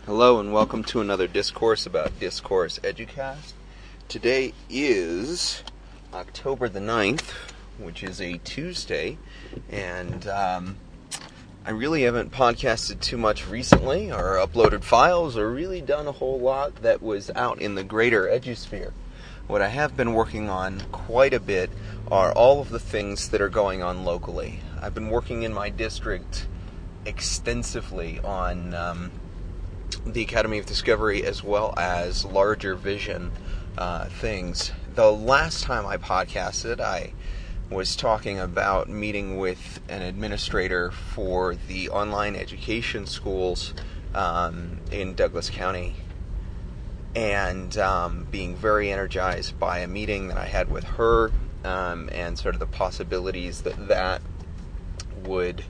Hello and welcome to another Discourse about Discourse Educast. Today is October the 9th, which is a Tuesday, and I really haven't podcasted too much recently, or uploaded files, or really done a whole lot that was out in the greater edusphere. What I have been working on quite a bit are all of the things that are going on locally. I've been working in my district extensively on the Academy of Discovery as well as larger vision things. The last time I podcasted, I was talking about meeting with an administrator for the online education schools in Douglas County, and being very energized by a meeting that I had with her and sort of the possibilities that would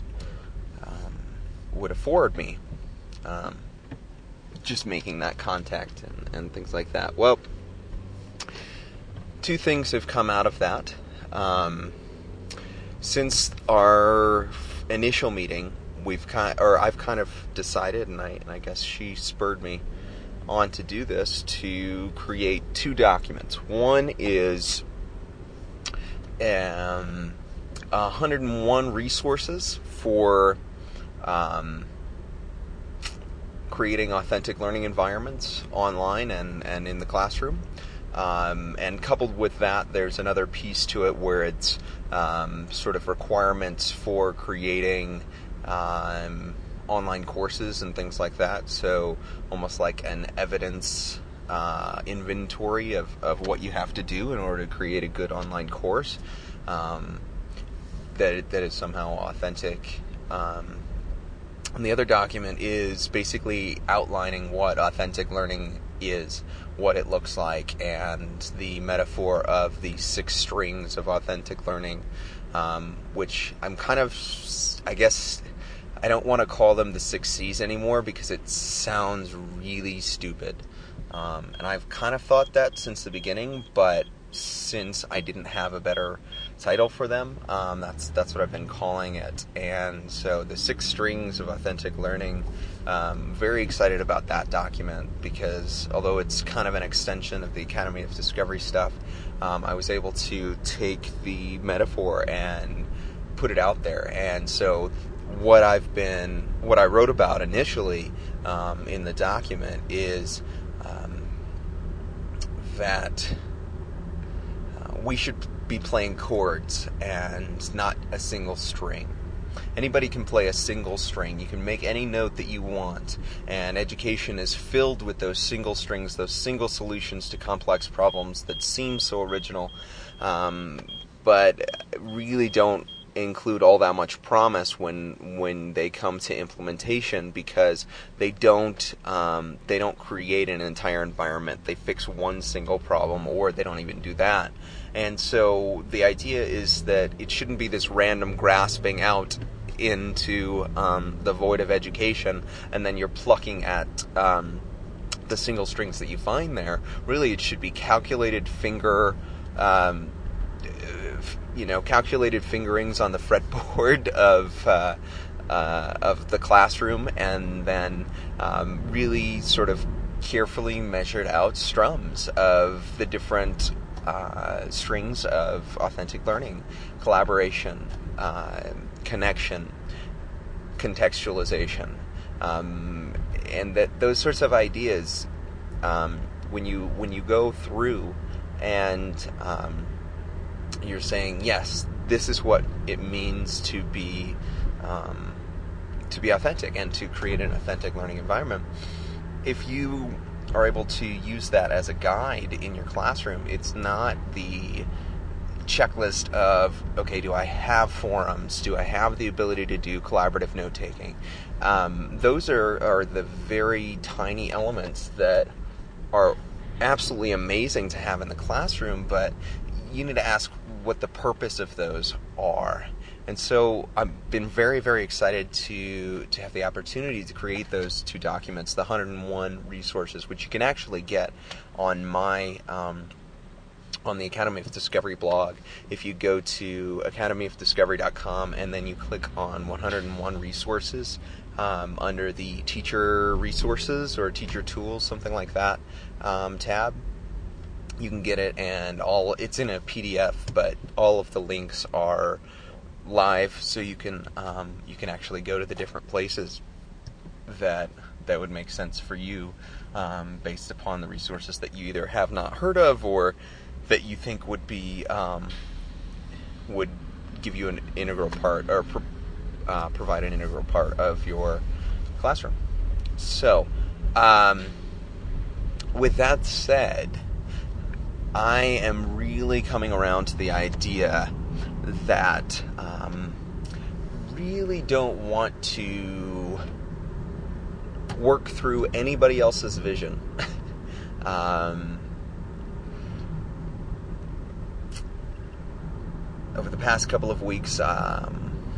afford me. Just making that contact and things like that. Well, two things have come out of that. Since our initial meeting, I've kind of decided, and I guess she spurred me on to do this, to create two documents. One is 101 resources for creating authentic learning environments online and in the classroom. And coupled with that, there's another piece to it where it's sort of requirements for creating online courses and things like that. So almost like an evidence inventory of what you have to do in order to create a good online course that is somehow authentic. And the other document is basically outlining what authentic learning is, what it looks like, and the metaphor of the 6 strings of authentic learning, which I'm kind of, I guess, I don't want to call them the 6 C's anymore because it sounds really stupid. And I've kind of thought that since the beginning, but since I didn't have a better title for them, that's what I've been calling it. And so the 6 strings of authentic learning, very excited about that document because although it's kind of an extension of the Academy of Discovery stuff, I was able to take the metaphor and put it out there. And so what I wrote about initially in the document is that we should be playing chords and not a single string. Anybody can play a single string. You can make any note that you want, and education is filled with those single strings, those single solutions to complex problems that seem so original, but really don't include all that much promise when they come to implementation, because they don't create an entire environment. They fix one single problem, or they don't even do that. And so the idea is that it shouldn't be this random grasping out into the void of education, and then you're plucking at the single strings that you find there. Really, it should be calculated calculated fingerings on the fretboard of the classroom, and then really sort of carefully measured out strums of the different strings of authentic learning: collaboration, connection, contextualization, and that those sorts of ideas, when you go through and you're saying, yes, this is what it means to be authentic and to create an authentic learning environment. If you are able to use that as a guide in your classroom, it's not the checklist of, okay, do I have forums? Do I have the ability to do collaborative note-taking? Those are the very tiny elements that are absolutely amazing to have in the classroom, but you need to ask what the purpose of those are. And so I've been very, very excited to have the opportunity to create those two documents, the 101 resources, which you can actually get on my on the Academy of Discovery blog. If you go to academyofdiscovery.com and then you click on 101 resources, under the teacher resources or teacher tools, something like that, tab. You can get it, and it's in a PDF, but all of the links are live, so you can actually go to the different places that would make sense for you, based upon the resources that you either have not heard of or that you think would be would give you an integral part, or provide an integral part of your classroom. So, with that said, I am really coming around to the idea that really don't want to work through anybody else's vision. Over the past couple of weeks, our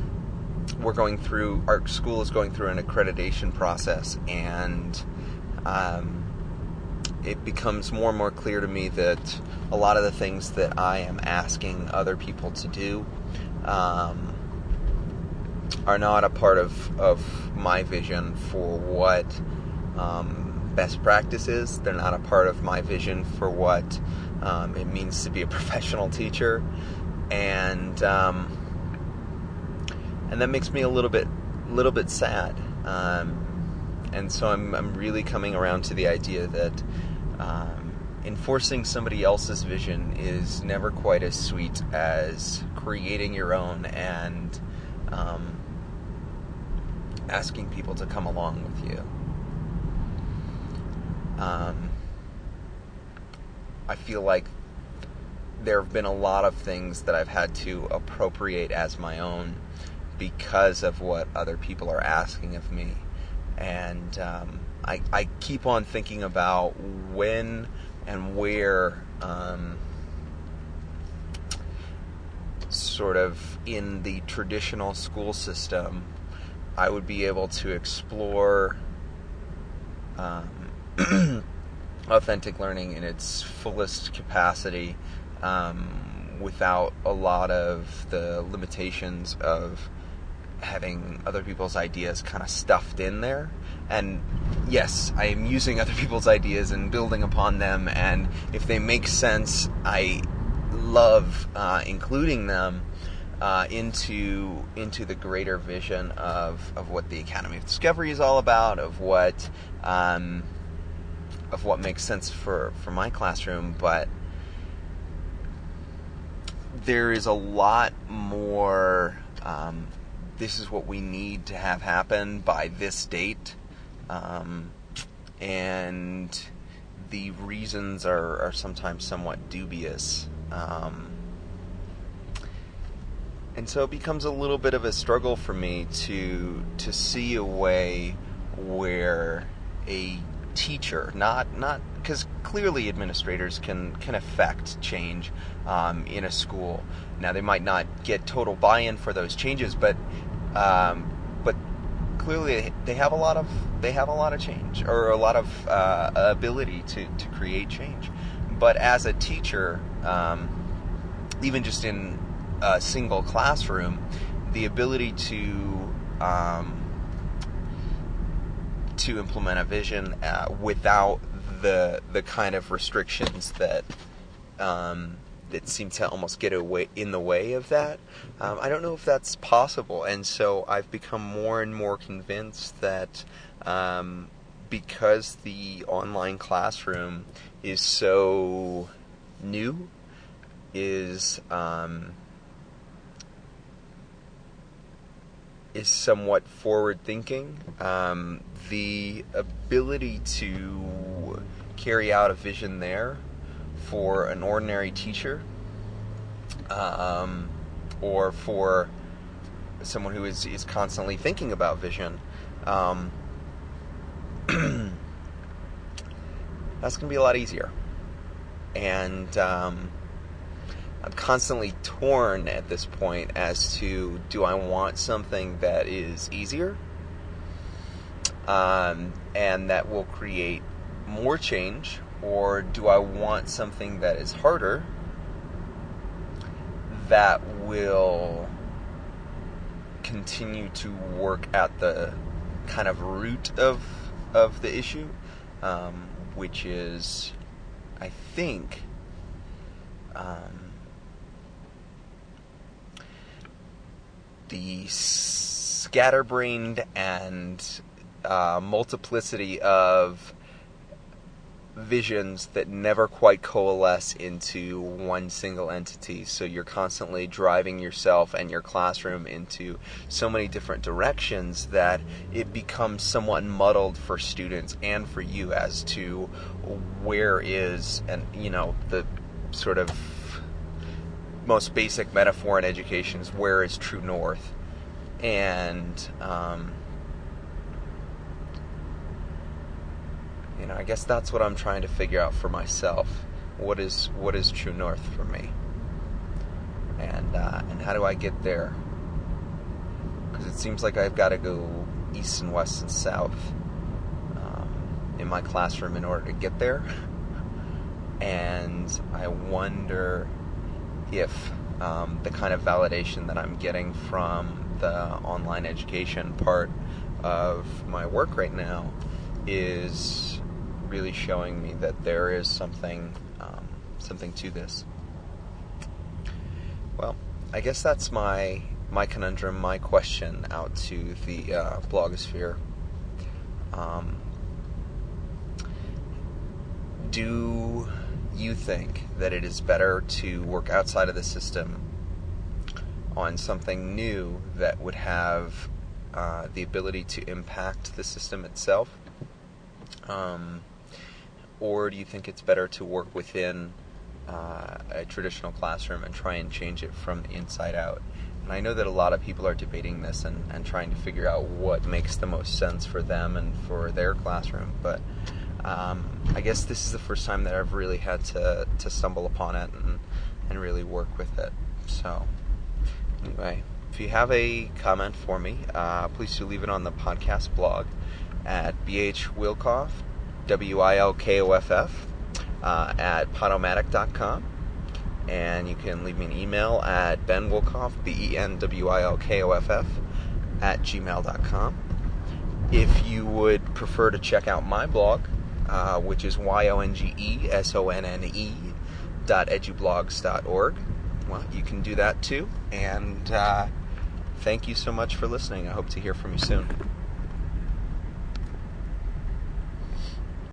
school is going through an accreditation process, and it becomes more and more clear to me that a lot of the things that I am asking other people to do are not a part of my vision for what best practice is. They're not a part of my vision for what it means to be a professional teacher, and that makes me a little bit sad. And so I'm really coming around to the idea that enforcing somebody else's vision is never quite as sweet as creating your own and asking people to come along with you. I feel like there have been a lot of things that I've had to appropriate as my own because of what other people are asking of me. And I keep on thinking about when and where sort of in the traditional school system I would be able to explore authentic learning in its fullest capacity, without a lot of the limitations of having other people's ideas kind of stuffed in there. And yes, I am using other people's ideas and building upon them, and if they make sense, I love including them into the greater vision of what the Academy of Discovery is all about, of what makes sense for my classroom. But there is a lot more. This is what we need to have happen by this date, and the reasons are sometimes somewhat dubious. And so it becomes a little bit of a struggle for me to see a way where a teacher, not because clearly administrators can affect change in a school. Now they might not get total buy-in for those changes, but clearly they have a lot of change, or a lot of ability to create change. But as a teacher, even just in a single classroom, the ability to implement a vision without the kind of restrictions that seem to almost get in the way of that. I don't know if that's possible, and so I've become more and more convinced that because the online classroom is so new, is somewhat forward-thinking, the ability to carry out a vision there for an ordinary teacher, or for someone who is constantly thinking about vision, that's going to be a lot easier. And I'm constantly torn at this point as to, do I want something that is easier and that will create more change, or do I want something that is harder that will continue to work at the kind of root of the issue, which is, I think, the scatterbrained and multiplicity of visions that never quite coalesce into one single entity. So you're constantly driving yourself and your classroom into so many different directions that it becomes somewhat muddled for students and for you as to where is, and the sort of most basic metaphor in education is where is true north. And I guess that's what I'm trying to figure out for myself. What is true north for me, and how do I get there? Because it seems like I've got to go east and west and south in my classroom in order to get there. And I wonder if the kind of validation that I'm getting from the online education part of my work right now is really showing me that there is something to this. Well, I guess that's my conundrum, my question out to the blogosphere. Do you think that it is better to work outside of the system on something new that would have the ability to impact the system itself? Or do you think it's better to work within a traditional classroom and try and change it from the inside out? And I know that a lot of people are debating this and trying to figure out what makes the most sense for them and for their classroom. But I guess this is the first time that I've really had to stumble upon it and really work with it. So anyway, if you have a comment for me, please do leave it on the podcast blog at bhwilkoff, WILKOFF, at podomatic.com. And you can leave me an email at benwilkoff, BENWILKOFF, at gmail.com. If you would prefer to check out my blog, which is YONGESONNE.edublogs.org, well, you can do that too. And thank you so much for listening. I hope to hear from you soon.